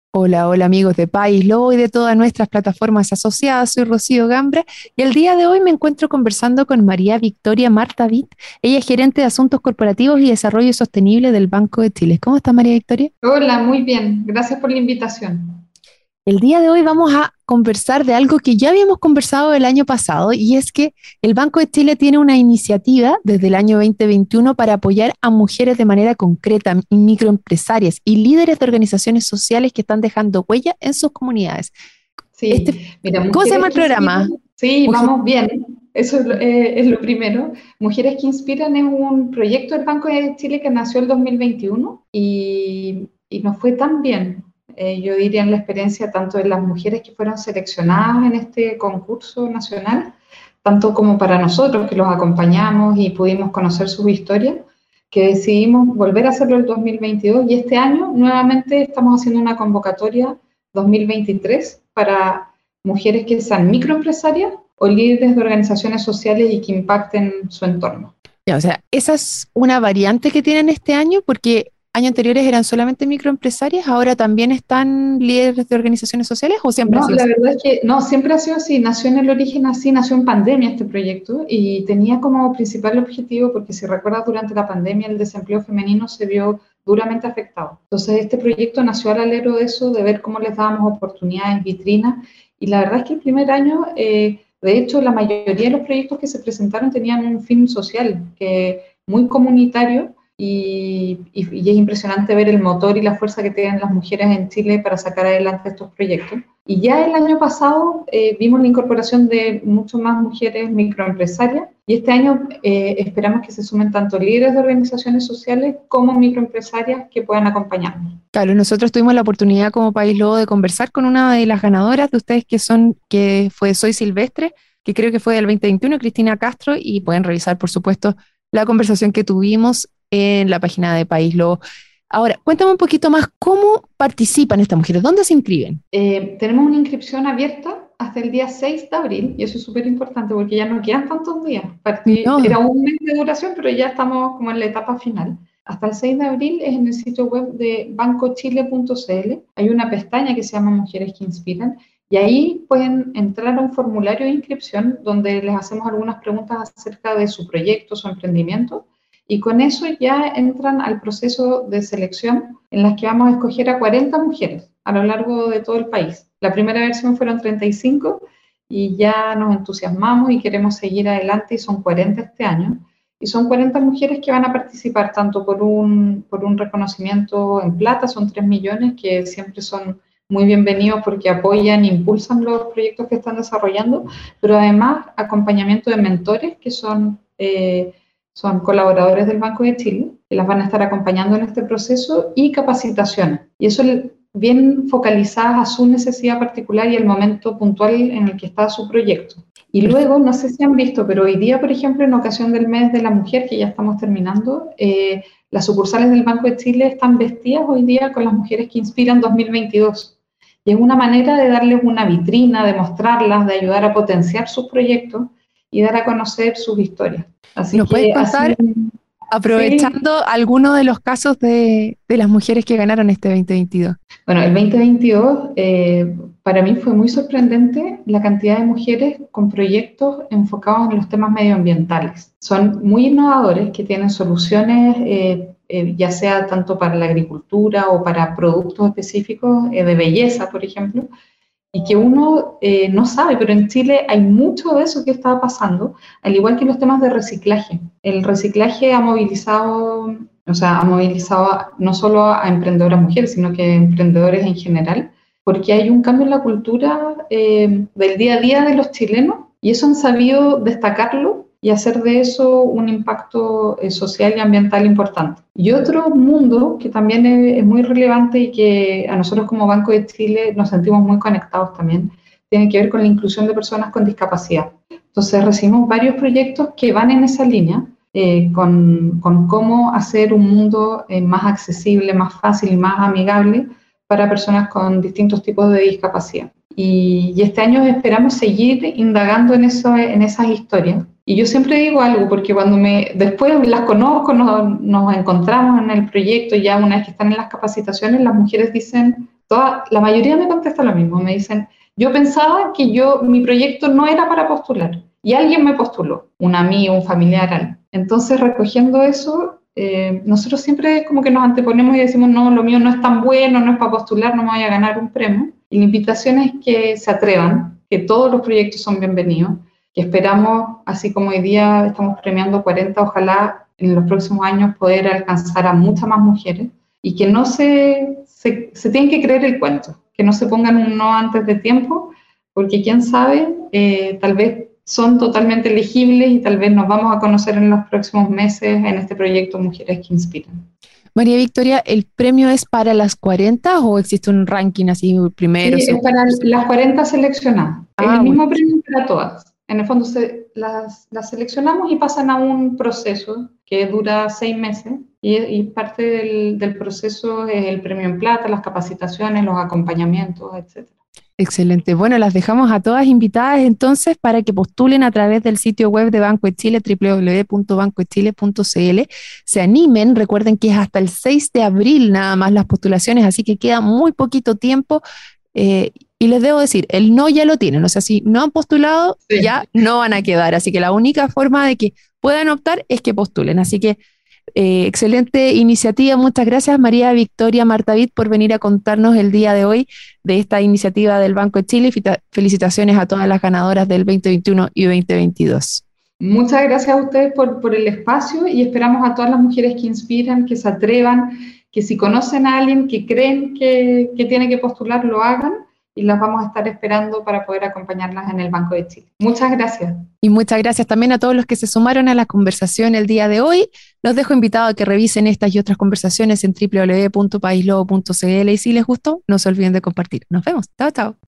Hola, hola amigos de País Lobo y de todas nuestras plataformas asociadas. Soy Rocío Gambra y el día de hoy me encuentro conversando con María Victoria Marta Witt. Ella es gerente de Asuntos Corporativos y Desarrollo Sostenible del Banco de Chile. ¿Cómo está María Victoria? Hola, muy bien. Gracias por la invitación. El día de hoy vamos a conversar de algo que ya habíamos conversado el año pasado y es que el Banco de Chile tiene una iniciativa desde el año 2021 para apoyar a mujeres de manera concreta, microempresarias y líderes de organizaciones sociales que están dejando huella en sus comunidades. Este, Sí, mira, ¿Cómo se llama Mujeres el que Inspiran, programa? sí, Mujer- vamos bien. Eso es lo primero. Mujeres que Inspiran es un proyecto del Banco de Chile que nació el 2021 y nos fue tan bien. Yo diría en la experiencia tanto de las mujeres que fueron seleccionadas en este concurso nacional, tanto como para nosotros que los acompañamos y pudimos conocer sus historias, que decidimos volver a hacerlo el 2022 y este año nuevamente estamos haciendo una convocatoria 2023 para mujeres que sean microempresarias o líderes de organizaciones sociales y que impacten su entorno. Ya, o sea, esa es una variante que tienen este año porque años anteriores eran solamente microempresarias, ahora también están líderes de organizaciones sociales o siempre ha No, sido la así. verdad es que no, siempre ha sido así, nació en el origen así, nació en pandemia este proyecto y tenía como principal objetivo, porque si recuerdas durante la pandemia el desempleo femenino se vio duramente afectado. Entonces este proyecto nació al alero de eso, de ver cómo les dábamos oportunidades, vitrinas, y la verdad es que el primer año, de hecho, la mayoría de los proyectos que se presentaron tenían un fin social, que muy comunitario, y es impresionante ver el motor y la fuerza que tienen las mujeres en Chile para sacar adelante estos proyectos. Y ya el año pasado vimos la incorporación de mucho más mujeres microempresarias y este año esperamos que se sumen tanto líderes de organizaciones sociales como microempresarias que puedan acompañarnos. Claro, nosotros tuvimos la oportunidad como País Lobo de conversar con una de las ganadoras de ustedes que fue Soy Silvestre, que creo que fue del 2021, Cristina Castro, y pueden revisar, por supuesto, la conversación que tuvimos en la página de País Lobo. Ahora, cuéntame un poquito más cómo participan estas mujeres, dónde se inscriben. Tenemos una inscripción abierta hasta el día 6 de abril y eso es súper importante porque ya no quedan tantos días. No, Era un mes de duración, pero ya estamos como en la etapa final. Hasta el 6 de abril es en el sitio web de bancochile.cl. Hay una pestaña que se llama Mujeres que Inspiran y ahí pueden entrar a un formulario de inscripción donde les hacemos algunas preguntas acerca de su proyecto, su emprendimiento y con eso ya entran al proceso de selección en las que vamos a escoger a 40 mujeres a lo largo de todo el país. La primera versión fueron 35 y ya nos entusiasmamos y queremos seguir adelante y son 40 este año. Y son 40 mujeres que van a participar tanto por un reconocimiento en plata, son 3 millones que siempre son muy bienvenidos porque apoyan e impulsan los proyectos que están desarrollando, pero además acompañamiento de mentores que son colaboradores del Banco de Chile, que las van a estar acompañando en este proceso y capacitaciones. Y eso bien focalizadas a su necesidad particular y el momento puntual en el que está su proyecto. Y perfecto. luego, no sé si han visto, pero hoy día, por ejemplo, en ocasión del mes de la mujer, que ya estamos terminando, las sucursales del Banco de Chile están vestidas hoy día con las mujeres que inspiran 2022. Y es una manera de darles una vitrina, de mostrarlas, de ayudar a potenciar sus proyectos y dar a conocer sus historias. Así ¿Nos puedes que así, contar, sí, aprovechando algunos de los casos de las mujeres que ganaron este 2022? bueno, el 2022 para mí fue muy sorprendente la cantidad de mujeres con proyectos enfocados en los temas medioambientales. Son muy innovadores que tienen soluciones, ya sea tanto para la agricultura o para productos específicos de belleza, por ejemplo, y que uno no sabe, pero en Chile hay mucho de eso que está pasando, al igual que los temas de reciclaje. El reciclaje ha movilizado, o sea, ha movilizado no solo a emprendedoras mujeres, sino que a emprendedores en general, porque hay un cambio en la cultura del día a día de los chilenos y eso han sabido destacarlo y hacer de eso un impacto social y ambiental importante. Y otro mundo que también es muy relevante y que a nosotros como Banco de Chile nos sentimos muy conectados también, tiene que ver con la inclusión de personas con discapacidad. Entonces recibimos varios proyectos que van en esa línea, con cómo hacer un mundo más accesible, más fácil y más amigable para personas con distintos tipos de discapacidad. Y este año esperamos seguir indagando en esas historias. Y yo siempre digo algo, porque después las conozco, nos encontramos en el proyecto, ya una vez que están en las capacitaciones, las mujeres dicen, La mayoría me contesta lo mismo, me dicen, yo pensaba que mi proyecto no era para postular y alguien me postuló, un amigo, un familiar, alguien. Entonces, recogiendo eso, nosotros siempre como que nos anteponemos y decimos, no, lo mío no es tan bueno, no es para postular, no me voy a ganar un premio. Y la invitación es que se atrevan, que todos los proyectos son bienvenidos, que esperamos, así como hoy día estamos premiando 40, ojalá en los próximos años poder alcanzar a muchas más mujeres y que no se tienen que creer el cuento, que no se pongan un no antes de tiempo, porque quién sabe, tal vez son totalmente elegibles y tal vez nos vamos a conocer en los próximos meses en este proyecto Mujeres que Inspiran. María Victoria, ¿el premio es para las 40 o existe un ranking así primero? Sí, es para las 40 seleccionadas. Es el mismo premio para todas. En el fondo las seleccionamos y pasan a un proceso que dura 6 meses y parte del proceso es el premio en plata, las capacitaciones, los acompañamientos, etc. Excelente. Bueno, las dejamos a todas invitadas entonces para que postulen a través del sitio web de Banco de Chile, www.bancochile.cl. Se animen, recuerden que es hasta el 6 de abril nada más las postulaciones, así que queda muy poquito tiempo. Y les debo decir, el no ya lo tienen, o sea, si no han postulado, sí, ya no van a quedar. Así que la única forma de que puedan optar es que postulen. Así que excelente iniciativa. Muchas gracias, María Victoria Martavid, por venir a contarnos el día de hoy de esta iniciativa del Banco de Chile. Felicitaciones a todas las ganadoras del 2021 y 2022. Muchas gracias a ustedes por el espacio y esperamos a todas las mujeres que inspiran, que se atrevan, que si conocen a alguien que creen que tiene que postular, lo hagan y las vamos a estar esperando para poder acompañarlas en el Banco de Chile. Muchas gracias. Y muchas gracias también a todos los que se sumaron a la conversación el día de hoy. Los dejo invitados a que revisen estas y otras conversaciones en www.paislobo.cl y si les gustó, no se olviden de compartir. Nos vemos. Chao, chao.